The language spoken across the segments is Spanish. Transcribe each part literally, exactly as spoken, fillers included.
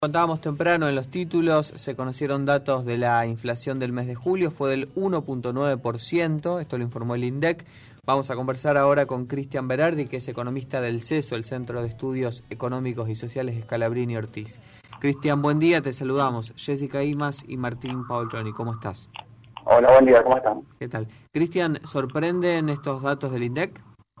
Contábamos temprano en los títulos, se conocieron datos de la inflación del mes de julio, fue del uno punto nueve por ciento, esto lo informó el INDEC. Vamos a conversar ahora con Cristian Berardi, que es economista del CESO, el Centro de Estudios Económicos y Sociales Scalabrini Ortiz. Cristian, buen día, te saludamos. Jessica Imas y Martín Paoltroni, ¿cómo estás? Hola, buen día, ¿cómo están? ¿Qué tal? Cristian, ¿sorprenden estos datos del INDEC?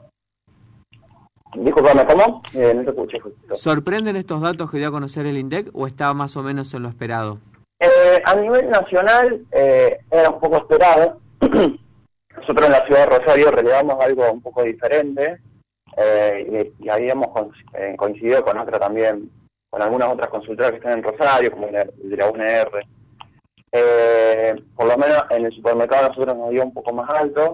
Disculpame, ¿cómo? Eh, no te escuché. ¿Sorprenden estos datos que dio a conocer el INDEC o está más o menos en lo esperado? Eh, a nivel nacional eh, era un poco esperado. Nosotros en la ciudad de Rosario relevamos algo un poco diferente eh, y, y habíamos eh, coincidido con otra también, con algunas otras consultoras que están en Rosario, como el de la U N R. Eh, por lo menos en el supermercado nosotros nos dio un poco más alto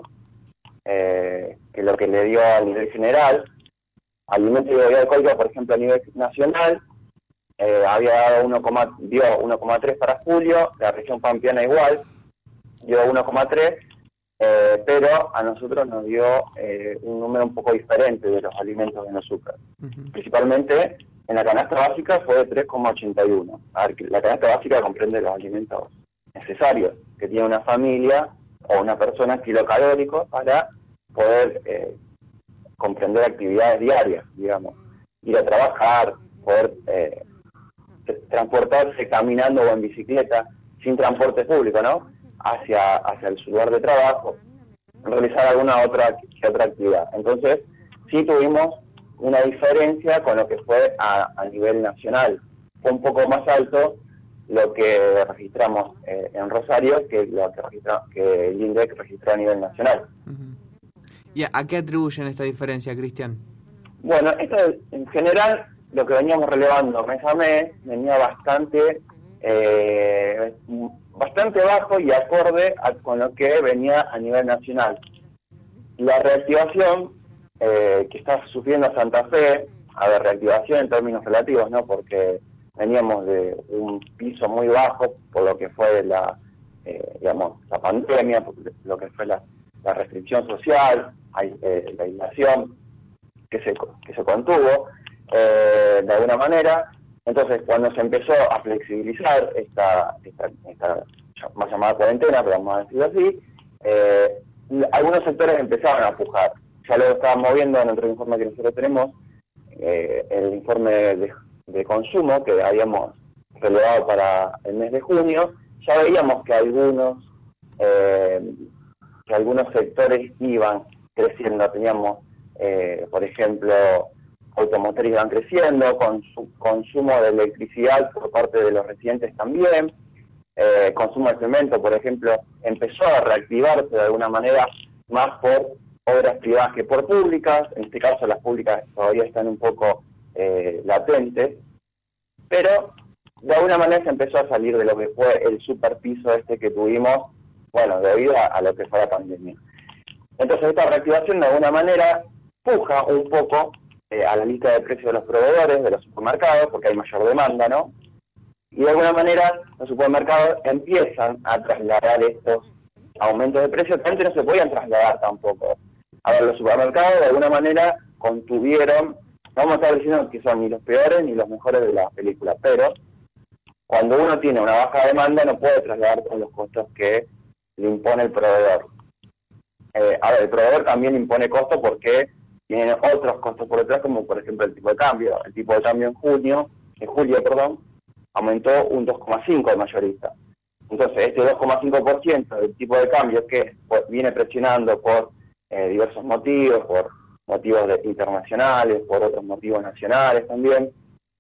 eh, que lo que le dio a nivel general. Alimentos y bebida alcohólica, por ejemplo, a nivel nacional, eh, había dado uno, dio uno coma tres para julio, la región pampeana igual, dio uno coma tres, eh, pero a nosotros nos dio eh, un número un poco diferente de los alimentos en los súper. Uh-huh. Principalmente en la canasta básica fue de tres coma ochenta y uno. A ver, la canasta básica comprende los alimentos necesarios que tiene una familia o una persona kilocalóricos para poder eh, comprender actividades diarias, digamos, ir a trabajar, poder eh, transportarse caminando o en bicicleta, sin transporte público, ¿no? Hacia, hacia el lugar de trabajo, realizar alguna otra, otra actividad. Entonces, sí tuvimos una diferencia con lo que fue a, a nivel nacional. Fue un poco más alto lo que registramos eh, en Rosario que lo que, registra, que el INDEC registró a nivel nacional. Uh-huh. ¿Y a qué atribuyen esta diferencia, Cristian? Bueno, esto en general, lo que veníamos relevando mes a mes, venía bastante eh, bastante bajo y acorde a, con lo que venía a nivel nacional. La reactivación eh, que está sufriendo Santa Fe, a ver, reactivación en términos relativos, ¿no? Porque veníamos de un piso muy bajo por lo que fue la, eh, digamos, la pandemia, por lo que fue la, la restricción social, Eh, la aislación que se que se contuvo eh, de alguna manera. Entonces, cuando se empezó a flexibilizar esta esta, esta más llamada cuarentena, pero vamos a decirlo así, eh, algunos sectores empezaron a pujar. Ya lo estábamos viendo en otro informe que nosotros tenemos, eh, el informe de, de consumo que habíamos relevado para el mes de junio. Ya veíamos que algunos eh, que algunos sectores iban creciendo. Teníamos, eh, por ejemplo, automotriz van creciendo, con su consumo de electricidad por parte de los residentes también, eh, consumo de cemento, por ejemplo, empezó a reactivarse de alguna manera más por obras privadas que por públicas. En este caso las públicas todavía están un poco eh, latentes, pero de alguna manera se empezó a salir de lo que fue el superpiso este que tuvimos, bueno, debido a, a lo que fue la pandemia. Entonces esta reactivación de alguna manera puja un poco eh, a la lista de precios de los proveedores, de los supermercados, porque hay mayor demanda, ¿no? Y de alguna manera los supermercados empiezan a trasladar estos aumentos de precios que antes no se podían trasladar tampoco. A ver, los supermercados de alguna manera contuvieron, no vamos a estar diciendo que son ni los peores ni los mejores de la película, pero cuando uno tiene una baja demanda no puede trasladar con los costos que le impone el proveedor. Eh, a ver, el proveedor también impone costos porque tiene otros costos por detrás, como por ejemplo el tipo de cambio. El tipo de cambio en junio, en julio, perdón, aumentó un dos coma cinco por ciento de mayorista. Entonces, este dos coma cinco por ciento del tipo de cambio que pues, viene presionando por eh, diversos motivos, por motivos de, internacionales, por otros motivos nacionales también,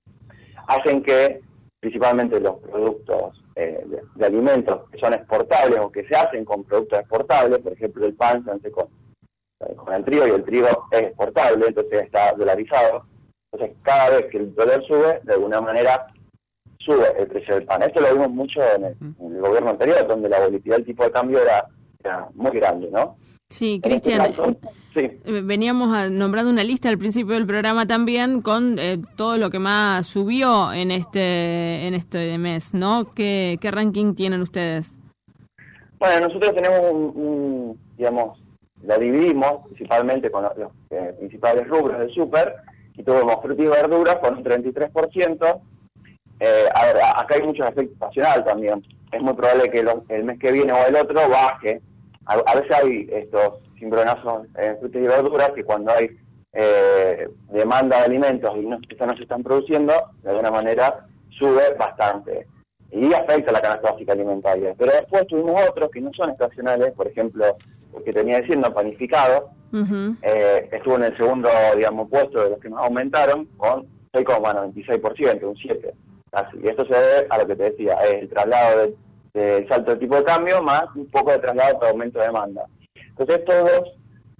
hacen que principalmente los productos eh, de, de alimentos que son exportables o que se hacen con productos exportables, por ejemplo el pan se hace con, eh, con el trigo y el trigo es exportable, entonces está dolarizado. Entonces cada vez que el dólar sube, de alguna manera sube el precio del pan. Esto lo vimos mucho en el, en el gobierno anterior, donde la volatilidad del tipo de cambio era, era muy grande, ¿no? Sí, Cristian, este sí. Veníamos a, nombrando una lista al principio del programa también con eh, todo lo que más subió en este en este mes, ¿no? ¿Qué, qué ranking tienen ustedes? Bueno, nosotros tenemos un, un digamos, la dividimos principalmente con los, los eh, principales rubros del súper, y tuvimos fruta y verduras con un treinta y tres por ciento, eh, a ver, acá hay muchos efectos estacionales también. Es muy probable que lo, el mes que viene o el otro baje. A, a veces hay estos cimbronazos en frutas y verduras que cuando hay eh, demanda de alimentos y no, estos no se están produciendo, de alguna manera sube bastante y afecta la canasta básica alimentaria. Pero después tuvimos otros que no son estacionales, por ejemplo, el que tenía diciendo panificado, uh-huh. eh, estuvo en el segundo, digamos, puesto de los que más aumentaron con seis coma noventa y seis por ciento, un siete por ciento casi. Y esto se debe a lo que te decía, es el traslado del de salto de tipo de cambio más un poco de traslado por aumento de demanda. Entonces estos dos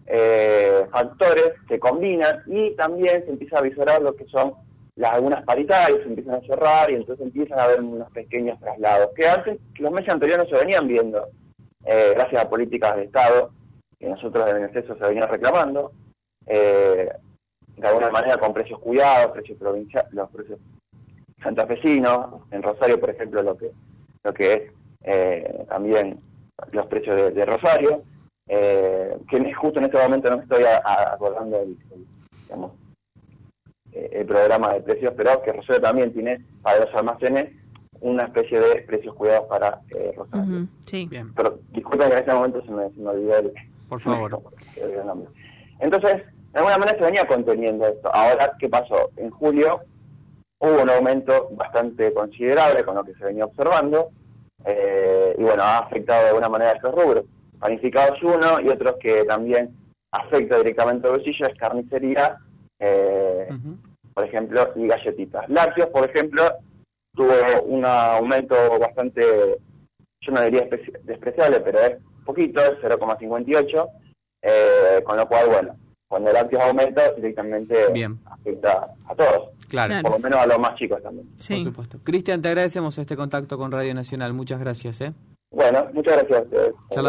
eh, factores se combinan y también se empieza a visorar lo que son las algunas paritarias, se empiezan a cerrar y entonces empiezan a haber unos pequeños traslados que antes, los meses anteriores no se venían viendo, eh, gracias a políticas de Estado que nosotros en exceso se venían reclamando, eh, de alguna manera con precios cuidados, precios provinciales, los precios santafesinos, en Rosario por ejemplo lo que lo que es eh, también los precios de, de Rosario, eh, que justo en este momento no me estoy a, a acordando del, del, digamos, eh, el programa de precios, pero que Rosario también tiene para los almacenes una especie de precios cuidados para eh, Rosario. Uh-huh, sí. Bien. Pero disculpen que en este momento se me, se me olvidó el, Por favor. el, el nombre. Entonces, de alguna manera se venía conteniendo esto. Ahora, ¿qué pasó? En julio hubo un aumento bastante considerable con lo que se venía observando, eh, y bueno, ha afectado de alguna manera a estos rubros. Panificados uno, y otros que también afecta directamente al bolsillo es carnicería, eh, uh-huh. por ejemplo, y galletitas. Lácteos, por ejemplo, tuvo un aumento bastante, yo no diría especi- despreciable, pero es poquito, es cero coma cincuenta y ocho, eh, con lo cual, bueno, cuando el lácteos aumenta, directamente Bien. afecta a todos. Claro. Por lo menos a los más chicos también. Sí. Por supuesto. Cristian, te agradecemos este contacto con Radio Nacional. Muchas gracias. ¿eh? Bueno, muchas gracias a ustedes.